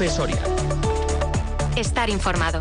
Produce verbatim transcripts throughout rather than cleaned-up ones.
COPE Soria. Estar informado.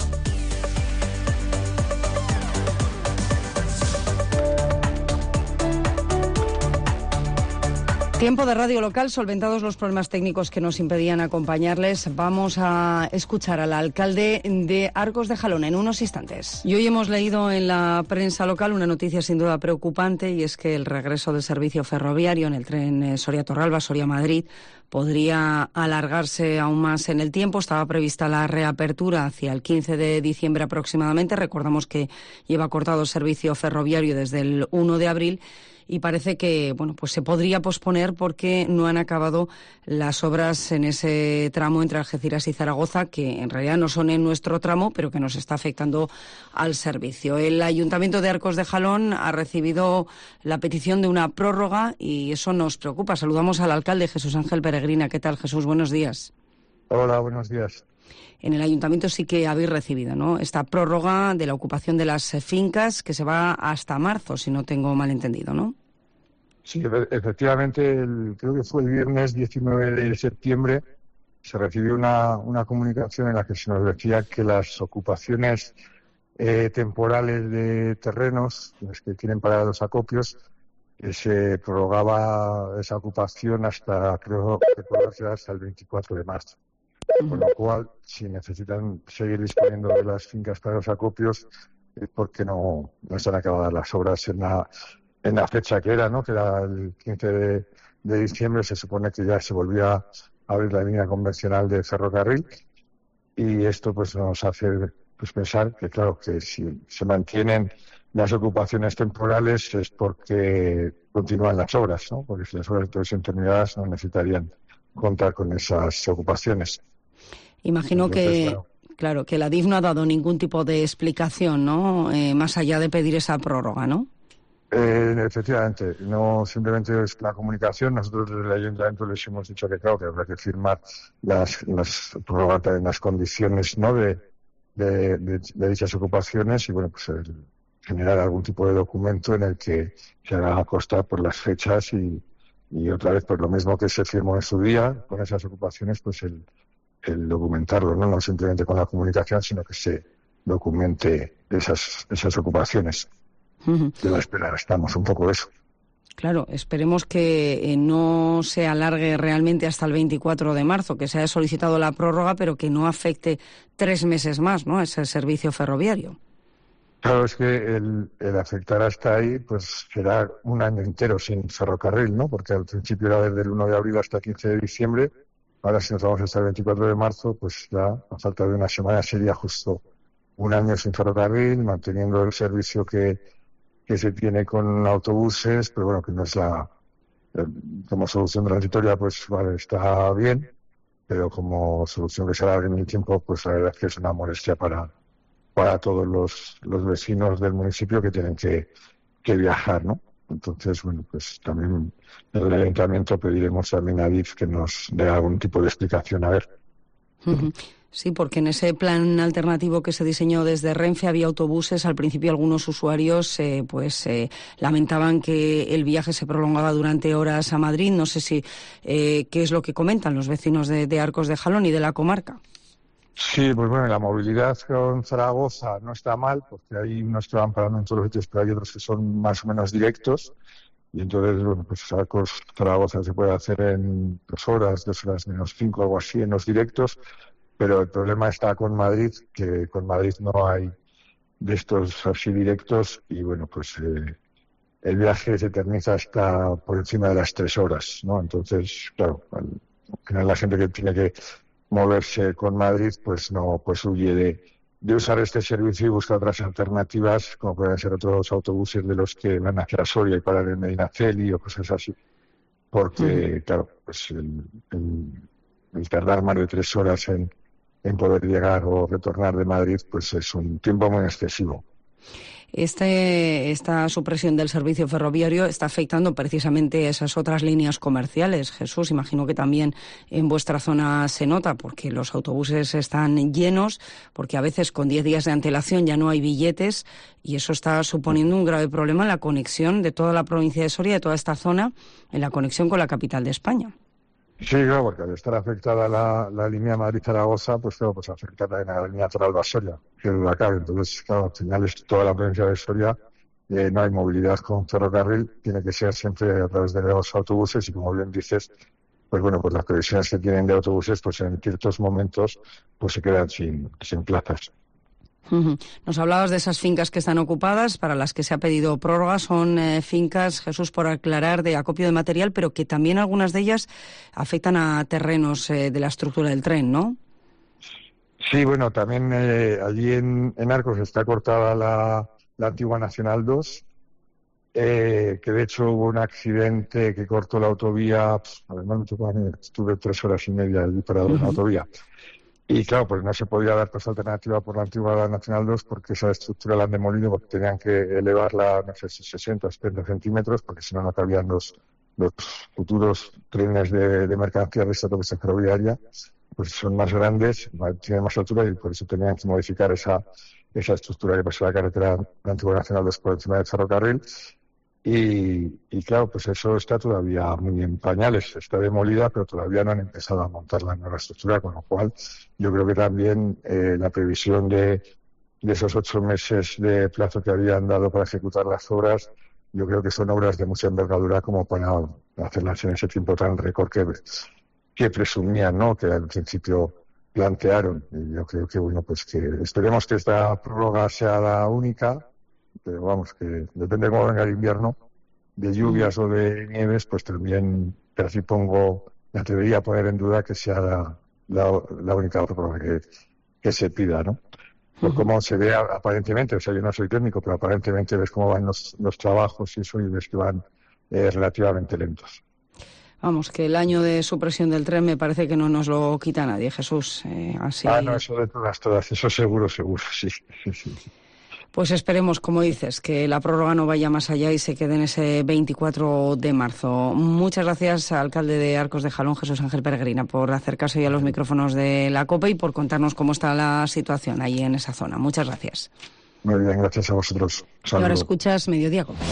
Tiempo de radio local, solventados los problemas técnicos que nos impedían acompañarles. Vamos a escuchar al alcalde de Arcos de Jalón en unos instantes. Y hoy hemos leído en la prensa local una noticia sin duda preocupante, y es que el regreso del servicio ferroviario en el tren Soria-Torralba, Soria-Madrid, podría alargarse aún más en el tiempo. Estaba prevista la reapertura hacia el quince de diciembre aproximadamente. Recordamos que lleva cortado el servicio ferroviario desde el uno de abril. Y parece que bueno, pues se podría posponer porque no han acabado las obras en ese tramo entre Algeciras y Zaragoza, que en realidad no son en nuestro tramo, pero que nos está afectando al servicio. El Ayuntamiento de Arcos de Jalón ha recibido la petición de una prórroga y eso nos preocupa. Saludamos al alcalde Jesús Ángel Peregrina. ¿Qué tal, Jesús? Buenos días. Hola, buenos días. En el Ayuntamiento sí que habéis recibido, ¿no?, esta prórroga de la ocupación de las fincas que se va hasta marzo, si no tengo mal entendido, ¿no? Sí, efectivamente, el, creo que fue el viernes diecinueve de septiembre, se recibió una, una comunicación en la que se nos decía que las ocupaciones eh, temporales de terrenos, las que tienen para los acopios, que se prorrogaba esa ocupación hasta, creo que hasta el veinticuatro de marzo. Con lo cual, si necesitan seguir disponiendo de las fincas para los acopios, es porque no, no están acabadas las obras en la, en la fecha que era, ¿no? Que era el quince de, de diciembre, se supone que ya se volvía a abrir la línea convencional de ferrocarril, y esto pues nos hace pues pensar que, claro, que si se mantienen las ocupaciones temporales es porque continúan las obras, ¿no? Porque si las obras estuvieran terminadas no necesitarían contar con esas ocupaciones. Imagino Entonces, que, claro. claro, que la D I F no ha dado ningún tipo de explicación, ¿no?, eh, más allá de pedir esa prórroga, ¿no? Eh, efectivamente, no simplemente es la comunicación. Nosotros desde el Ayuntamiento les hemos dicho que, claro, que habrá que firmar las, las prórrogas en las condiciones, ¿no?, de, de, de, de dichas ocupaciones, y bueno, pues el, generar algún tipo de documento en el que se haga constar por las fechas y, y otra vez, pues lo mismo que se firmó en su día con esas ocupaciones, pues el el documentarlo, ¿no? No simplemente con la comunicación, sino que se documente esas esas ocupaciones. Uh-huh. De la espera estamos un poco de eso. Claro, esperemos que eh, no se alargue realmente hasta el veinticuatro de marzo, que se haya solicitado la prórroga, pero que no afecte tres meses más, ¿no?, ese servicio ferroviario. Claro, es que el, el afectar hasta ahí, pues será un año entero sin ferrocarril, ¿no? Porque al principio era desde el uno de abril hasta el quince de diciembre. Ahora, si nos vamos hasta el veinticuatro de marzo, pues ya a falta de una semana sería justo un año sin ferrocarril, manteniendo el servicio que, que se tiene con autobuses, pero bueno, que no es la... Eh, como solución transitoria, pues vale, está bien, pero como solución que se alargue en el tiempo, pues la verdad es que es una molestia para, para todos los, los vecinos del municipio que tienen que, que viajar, ¿no? Entonces, bueno, pues también desde el Ayuntamiento pediremos también a D I F que nos dé algún tipo de explicación, a ver. Sí, porque en ese plan alternativo que se diseñó desde Renfe había autobuses. Al principio algunos usuarios eh, pues eh, lamentaban que el viaje se prolongaba durante horas a Madrid. No sé si eh, qué es lo que comentan los vecinos de, de Arcos de Jalón y de la comarca. Sí, pues bueno, la movilidad con Zaragoza no está mal, porque hay unos que van parando en todos los sitios, pero hay otros que son más o menos directos. Y entonces, bueno, pues Arcos, Zaragoza se puede hacer en dos horas, dos horas menos cinco, algo así, en los directos. Pero el problema está con Madrid, que con Madrid no hay de estos así directos, y bueno, pues eh, el viaje se eterniza hasta por encima de las tres horas, ¿no? Entonces, claro, al final la gente que tiene que moverse con Madrid, pues no, pues huye de, de usar este servicio y busca otras alternativas, como pueden ser otros autobuses de los que van hacia Soria y paran en Medinaceli o cosas así. Porque, uh-huh. claro, pues el, el, el tardar más de tres horas en, en poder llegar o retornar de Madrid, pues es un tiempo muy excesivo. Este, esta supresión del servicio ferroviario está afectando precisamente a esas otras líneas comerciales. Jesús, imagino que también en vuestra zona se nota, porque los autobuses están llenos, porque a veces con diez días de antelación ya no hay billetes, y eso está suponiendo un grave problema en la conexión de toda la provincia de Soria, de toda esta zona, en la conexión con la capital de España. Sí, claro, porque al estar afectada la, la línea Madrid-Zaragoza, pues claro, pues afecta también a la línea Toralba-Soria, que es la cabe. Entonces, claro, al final es toda la provincia de Soria, eh, no hay movilidad con ferrocarril, tiene que ser siempre a través de los autobuses y, como bien dices, pues bueno, pues las previsiones que tienen de autobuses, pues en ciertos momentos, pues se quedan sin, sin plazas. Uh-huh. Nos hablabas de esas fincas que están ocupadas, para las que se ha pedido prórroga. Son eh, fincas, Jesús, por aclarar, de acopio de material, pero que también algunas de ellas afectan a terrenos eh, de la estructura del tren, ¿no? Sí, bueno, también eh, allí en, en Arcos está cortada la, la antigua Nacional dos, eh, que de hecho hubo un accidente que cortó la autovía, pues, además me tocó a mí, estuve tres horas y media allí parado uh-huh. en la autovía. Y claro, pues no se podía dar paso alternativa por la antigua Nacional dos, porque esa estructura la han demolido, porque tenían que elevarla, no sé, sesenta, setenta centímetros, porque si no, no cabían los, los futuros trenes de, de mercancías de esta autopista ferroviaria, pues son más grandes, tienen más altura, y por eso tenían que modificar esa, esa estructura que pasó la carretera la antigua Nacional dos por encima del ferrocarril. Y, y claro, pues eso está todavía muy en pañales, está demolida, pero todavía no han empezado a montar la nueva estructura, con lo cual yo creo que también eh, la previsión de, de esos ocho meses de plazo que habían dado para ejecutar las obras, yo creo que son obras de mucha envergadura como para hacerlas en ese tiempo tan récord que, que presumían, ¿no?, que al principio plantearon. Y yo creo que, bueno, pues que esperemos que esta prórroga sea la única, pero vamos, que depende de cómo venga el invierno, de lluvias mm. o de nieves, pues también, pero así pongo, me atrevería a poner en duda que sea la, la, la única prórroga que, que se pida, ¿no? Por uh-huh. cómo se ve aparentemente, o sea, yo no soy técnico, pero aparentemente ves cómo van los, los trabajos y eso, y ves que van eh, relativamente lentos. Vamos, que el año de supresión del tren me parece que no nos lo quita nadie, Jesús. Eh, así... Ah, no, eso de todas, todas, eso seguro, seguro, sí, sí, sí. Pues esperemos, como dices, que la prórroga no vaya más allá y se quede en ese veinticuatro de marzo. Muchas gracias, alcalde de Arcos de Jalón, Jesús Ángel Peregrina, por acercarse hoy a los micrófonos de la COPE y por contarnos cómo está la situación ahí en esa zona. Muchas gracias. Muy bien, gracias a vosotros. Y ahora escuchas Mediodía COPE.